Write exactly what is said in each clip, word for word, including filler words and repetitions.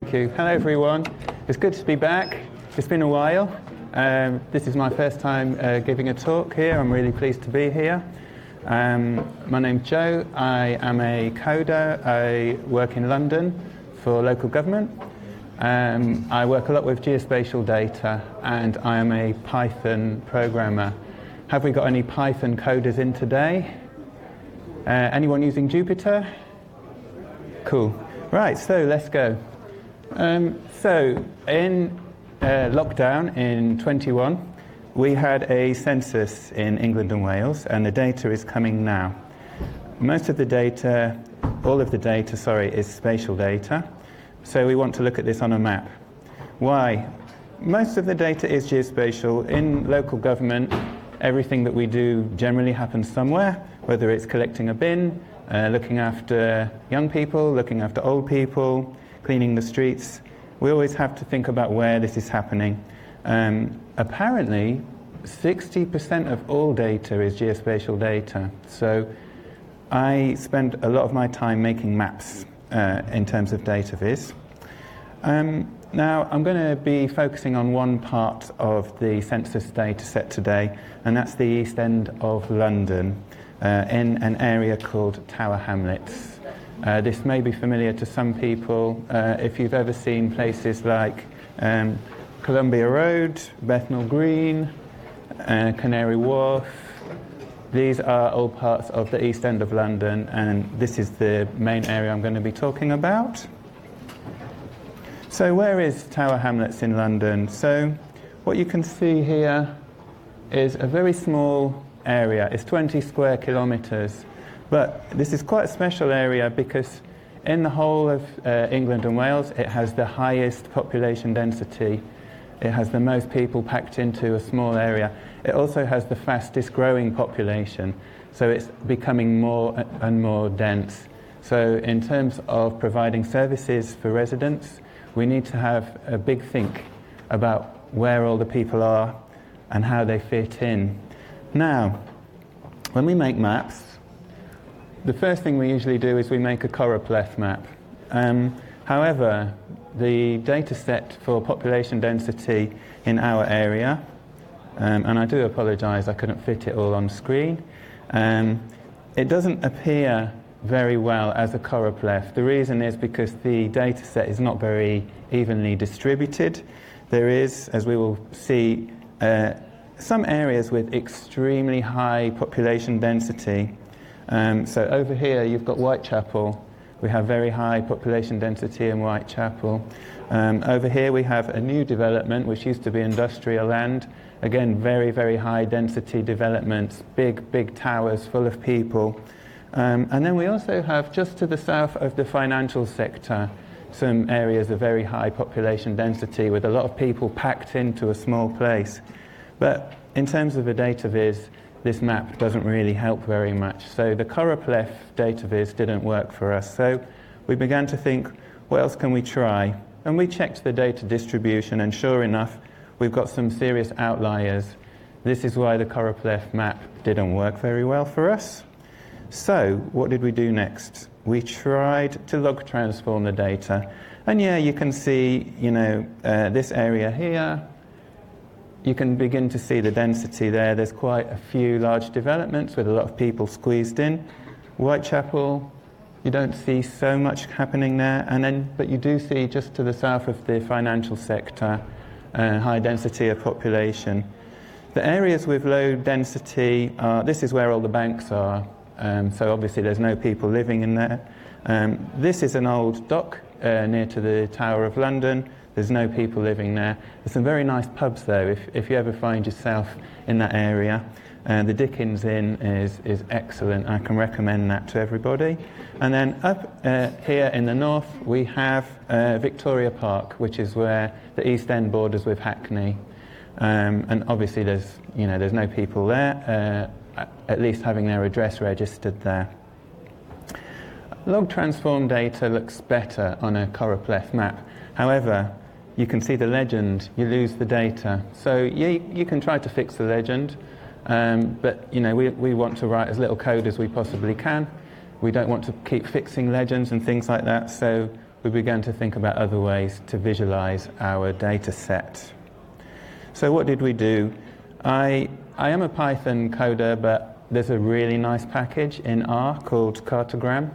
Thank you. Hello everyone. It's good to be back. It's been a while. Um, this is my first time uh, giving a talk here. I'm really pleased to be here. Um, my name's Joe. I am a coder. I work in London for local government. Um, I work a lot with geospatial data and I am a Python programmer. Have we got any Python coders in today? Uh, anyone using Jupyter? Cool. Right, so let's go. Um, so in uh, lockdown in twenty-one, we had a census in England and Wales, and the data is coming now. Most of the data, all of the data, sorry, is spatial data. So we want to look at this on a map. Why? Most of the data is geospatial. In local government, everything that we do generally happens somewhere, whether it's collecting a bin, uh, looking after young people, looking after old people, cleaning the streets. We always have to think about where this is happening. Um, apparently, sixty percent of all data is geospatial data. So I spend a lot of my time making maps uh, in terms of data viz. Um, now, I'm going to be focusing on one part of the census data set today, and that's the East End of London, uh, in an area called Tower Hamlets. Uh, this may be familiar to some people. Uh, if you've ever seen places like um, Columbia Road, Bethnal Green, uh, Canary Wharf, these are all parts of the East End of London, and this is the main area I'm going to be talking about. So where is Tower Hamlets in London? So what you can see here is a very small area. It's twenty square kilometres. But this is quite a special area because in the whole of uh, England and Wales, it has the highest population density. It has the most people packed into a small area. It also has the fastest growing population. So it's becoming more and more dense. So in terms of providing services for residents, we need to have a big think about where all the people are and how they fit in. Now, when we make maps, the first thing we usually do is we make a choropleth map. Um, however, the data set for population density in our area, um, and I do apologise, I couldn't fit it all on screen, um, it doesn't appear very well as a choropleth. The reason is because the data set is not very evenly distributed. There is, as we will see, uh, some areas with extremely high population density. Um, so over here you've got Whitechapel. We have very high population density in Whitechapel. Um, over here we have a new development which used to be industrial land. Again, very, very high density developments, big, big towers full of people. Um, and then we also have, just to the south of the financial sector, some areas of very high population density with a lot of people packed into a small place. But in terms of a data viz, this map doesn't really help very much. So the choropleth data viz didn't work for us. So we began to think, what else can we try? And we checked the data distribution, and sure enough, we've got some serious outliers. This is why the choropleth map didn't work very well for us. So what did we do next? We tried to log transform the data. And yeah, you can see, you know, uh, this area here. You can begin to see the density there. There's quite a few large developments with a lot of people squeezed in. Whitechapel, you don't see so much happening there. And then, but you do see just to the south of the financial sector, uh, high density of population. The areas with low density, are, this is where all the banks are. Um, so obviously there's no people living in there. Um, this is an old dock uh, near to the Tower of London. There's no people living there. There's some very nice pubs though, if, if you ever find yourself in that area. Uh, the Dickens Inn is, is excellent. I can recommend that to everybody. And then up uh, here in the north, we have uh, Victoria Park, which is where the East End borders with Hackney. Um, and obviously there's, you know, there's no people there, uh, at least having their address registered there. Log transform data looks better on a choropleth map. However, you can see the legend, you lose the data. So you, you can try to fix the legend, um, but you know, we, we want to write as little code as we possibly can. We don't want to keep fixing legends and things like that, so we began to think about other ways to visualize our data set. So what did we do? I, I am a Python coder, but there's a really nice package in R called Cartogram.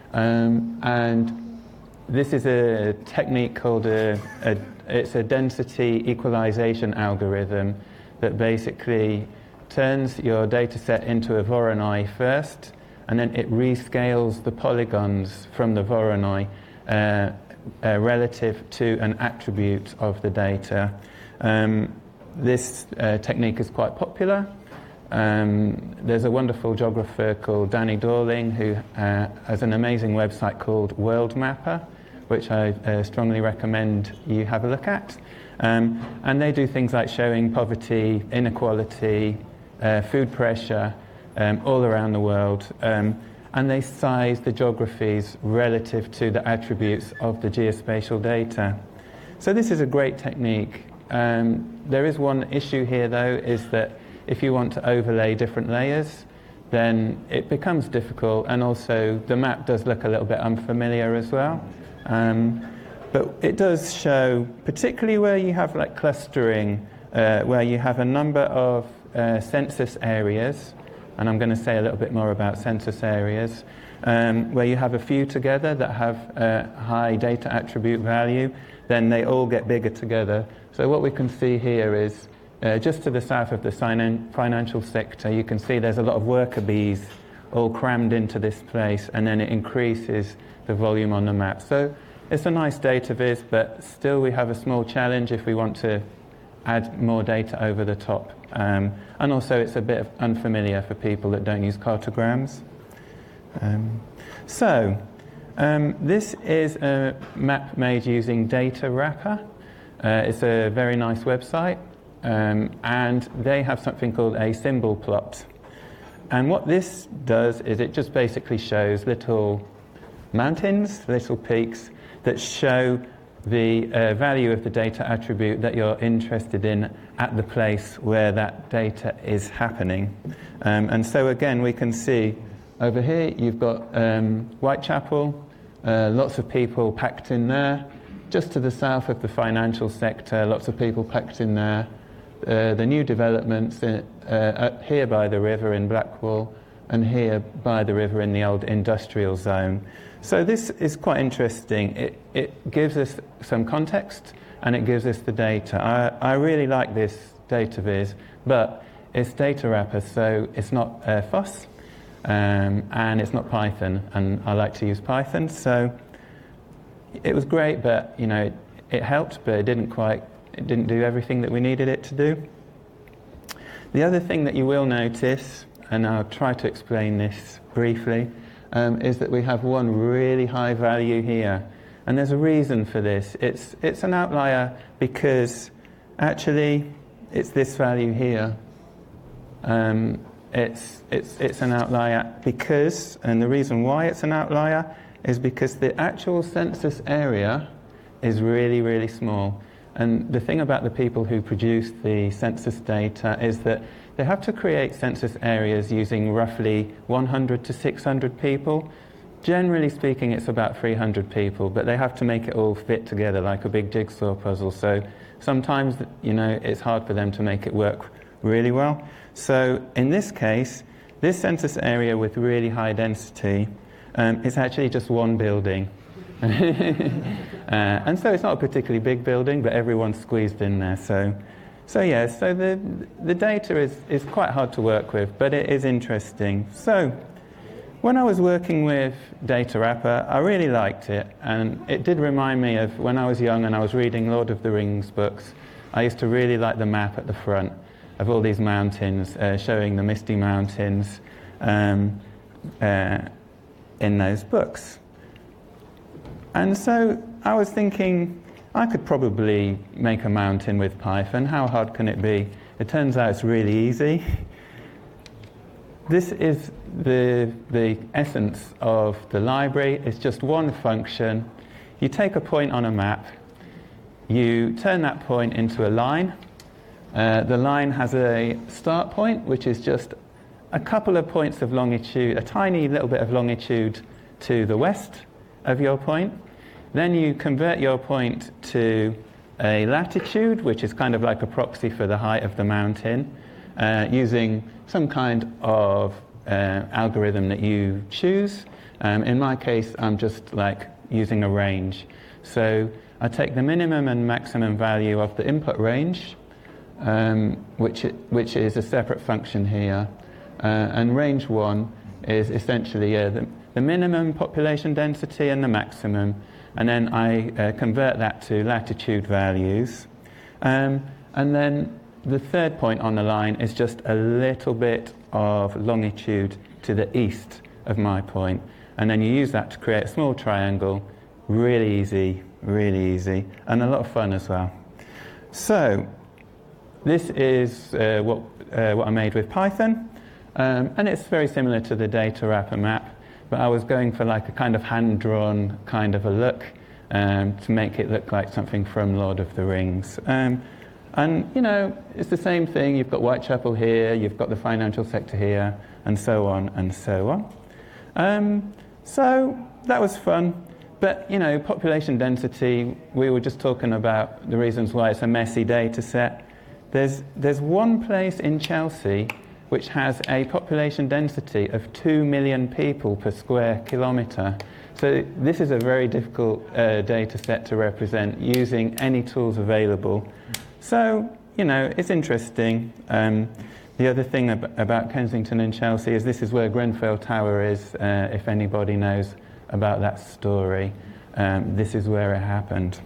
Um, and this is a technique called a, a, it's a density equalization algorithm that basically turns your data set into a Voronoi first, and then it rescales the polygons from the Voronoi uh, uh, relative to an attribute of the data. Um, this uh, technique is quite popular. Um, there's a wonderful geographer called Danny Dorling who uh, has an amazing website called World Mapper, which I uh, strongly recommend you have a look at. Um, and they do things like showing poverty, inequality, uh, food pressure um, all around the world. Um, and they size the geographies relative to the attributes of the geospatial data. So this is a great technique. Um, there is one issue here, though, is that if you want to overlay different layers, then it becomes difficult, and also the map does look a little bit unfamiliar as well. Um, but it does show, particularly where you have like clustering, uh, where you have a number of uh, census areas, and I'm going to say a little bit more about census areas, um, where you have a few together that have uh, high data attribute value, then they all get bigger together. So what we can see here is, uh, just to the south of the financial sector, you can see there's a lot of worker bees all crammed into this place, and then it increases the volume on the map. So it's a nice data viz, but still we have a small challenge if we want to add more data over the top. Um, and also it's a bit of unfamiliar for people that don't use cartograms. Um, so um, this is a map made using Data Wrapper. Uh, it's a very nice website, um, and they have something called a symbol plot. And what this does is it just basically shows little mountains, little peaks, that show the uh, value of the data attribute that you're interested in at the place where that data is happening. Um, and so again, we can see over here you've got um, Whitechapel, uh, lots of people packed in there. Just to the south of the financial sector, lots of people packed in there. Uh, the new developments in, uh, here by the river in Blackwall, and here by the river in the old industrial zone. So this is quite interesting. It, it gives us some context, and it gives us the data. I, I really like this data viz, but it's Data Wrapper, so it's not uh, F O S, um, and it's not Python, and I like to use Python, so it was great, but you know, it, it helped, but it didn't quite, it didn't do everything that we needed it to do. The other thing that you will notice, and I'll try to explain this briefly, um, is that we have one really high value here. And there's a reason for this. It's, it's an outlier because actually it's this value here. Um, it's, it's, it's an outlier because, and the reason why it's an outlier is because the actual census area is really, really small. And the thing about the people who produce the census data is that they have to create census areas using roughly one hundred to six hundred people. Generally speaking, it's about three hundred people, but they have to make it all fit together like a big jigsaw puzzle. So sometimes, you know, it's hard for them to make it work really well. So in this case, this census area with really high density, um, it's actually just one building. uh, and so it's not a particularly big building, but everyone's squeezed in there. So, so yeah, so the the data is, is quite hard to work with, but it is interesting. So when I was working with Data Wrapper, I really liked it, and it did remind me of when I was young and I was reading Lord of the Rings books. I used to really like the map at the front of all these mountains, uh, showing the Misty Mountains um, uh, in those books. And so I was thinking, I could probably make a mountain with Python. How hard can it be? It turns out it's really easy. This is the, the essence of the library. It's just one function. You take a point on a map, you turn that point into a line. Uh, the line has a start point, which is just a couple of points of longitude, a tiny little bit of longitude to the west of your point. then you convert your point to a latitude, which is kind of like a proxy for the height of the mountain, uh, using some kind of uh, algorithm that you choose. Um, in my case, I'm just like using a range. So I take the minimum and maximum value of the input range, um, which, which is a separate function here. Uh, and range one is essentially uh, the, the minimum population density and the maximum. And then I uh, convert that to latitude values. Um, and then the third point on the line is just a little bit of longitude to the east of my point. And then you use that to create a small triangle. Really easy, really easy, and a lot of fun as well. So this is uh, what, uh, what I made with Python. Um, and it's very similar to the data wrapper map. But I was going for like a kind of hand-drawn kind of a look um, to make it look like something from Lord of the Rings. Um, and, you know, it's the same thing. You've got Whitechapel here, you've got the financial sector here, and so on and so on. Um, so that was fun. But, you know, population density, we were just talking about the reasons why it's a messy data set. There's, there's one place in Chelsea which has a population density of two million people per square kilometre. So this is a very difficult uh, data set to represent using any tools available. So, you know, it's interesting. Um, the other thing ab- about Kensington and Chelsea is this is where Grenfell Tower is, uh, if anybody knows about that story. Um, this is where it happened.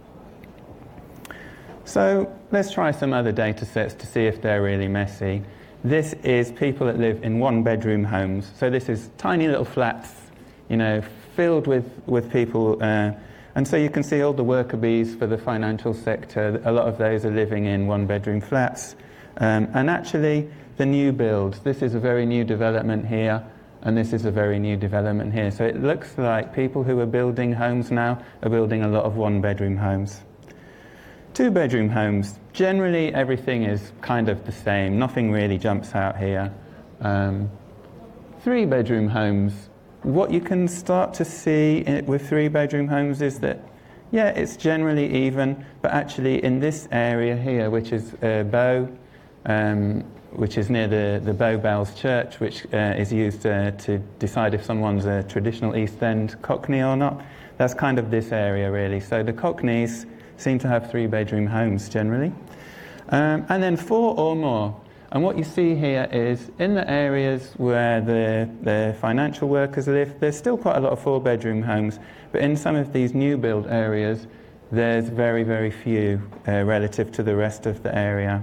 So let's try some other data sets to see if they're really messy. This is people that live in one-bedroom homes. So this is tiny little flats, you know, filled with, with people. Uh, and so you can see all the worker bees for the financial sector. A lot of those are living in one-bedroom flats. Um, and actually, the new builds. This is a very new development here, and this is a very new development here. So it looks like people who are building homes now are building a lot of one-bedroom homes. Two-bedroom homes, generally everything is kind of the same. Nothing really jumps out here. Um, three-bedroom homes, what you can start to see in, with three-bedroom homes is that, yeah, it's generally even, but actually in this area here, which is uh, Bow, um, which is near the, the Bow Bells Church, which uh, is used uh, to decide if someone's a traditional East End Cockney or not. That's kind of this area, really. So the Cockneys seem to have three-bedroom homes generally. Um, and then four or more. And what you see here is in the areas where the, the financial workers live, there's still quite a lot of four-bedroom homes, but in some of these new build areas, there's very, very few uh, relative to the rest of the area.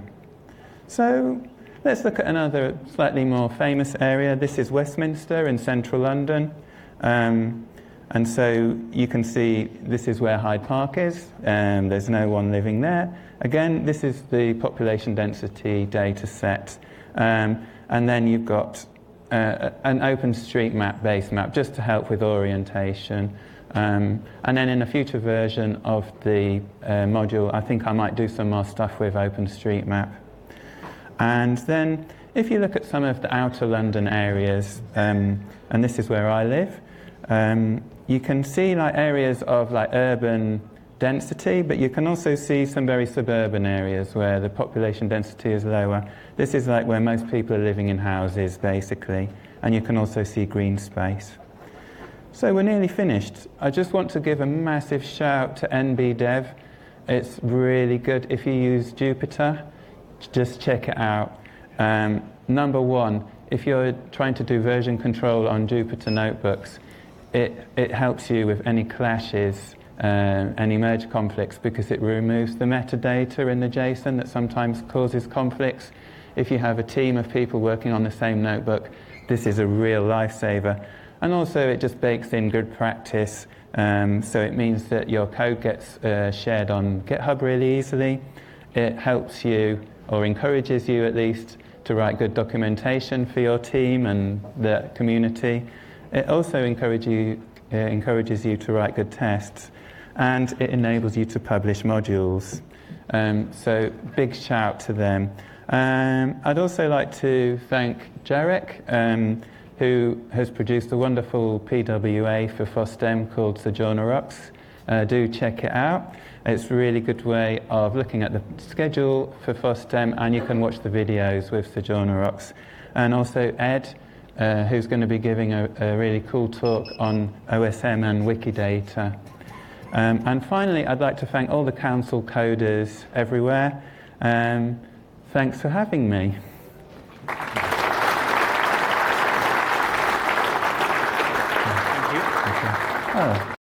So let's look at another slightly more famous area. This is Westminster in central London. Um, And so you can see this is where Hyde Park is, and there's no one living there. Again, this is the population density data set. Um, and then you've got uh, an OpenStreetMap base map just to help with orientation. Um, and then in a future version of the uh, module, I think I might do some more stuff with OpenStreetMap. And then if you look at some of the outer London areas, um, and this is where I live, um, you can see like areas of like urban density, but you can also see some very suburban areas where the population density is lower. This is like where most people are living in houses, basically, and you can also see green space. So we're nearly finished. I just want to give a massive shout to N B Dev. It's really good. If you use Jupyter, just check it out. Um, number one, if you're trying to do version control on Jupyter notebooks, It, it helps you with any clashes, uh, any merge conflicts, because it removes the metadata in the JSON that sometimes causes conflicts. If you have a team of people working on the same notebook, this is a real lifesaver. And also it just bakes in good practice, um, so it means that your code gets uh, shared on GitHub really easily. It helps you, or encourages you at least, to write good documentation for your team and the community. It also encourage you, uh, encourages you to write good tests, and it enables you to publish modules. Um, so big shout to them. Um, I'd also like to thank Jarek, um, who has produced a wonderful P W A for FOSDEM called Sojourner Rocks. uh, do check it out. It's a really good way of looking at the schedule for FOSDEM, and you can watch the videos with Sojourner Rocks. And also Ed, uh, who's going to be giving a, a really cool talk on O S M and Wikidata. Um, and finally, I'd like to thank all the council coders everywhere. Um, thanks for having me. Thank you. Oh.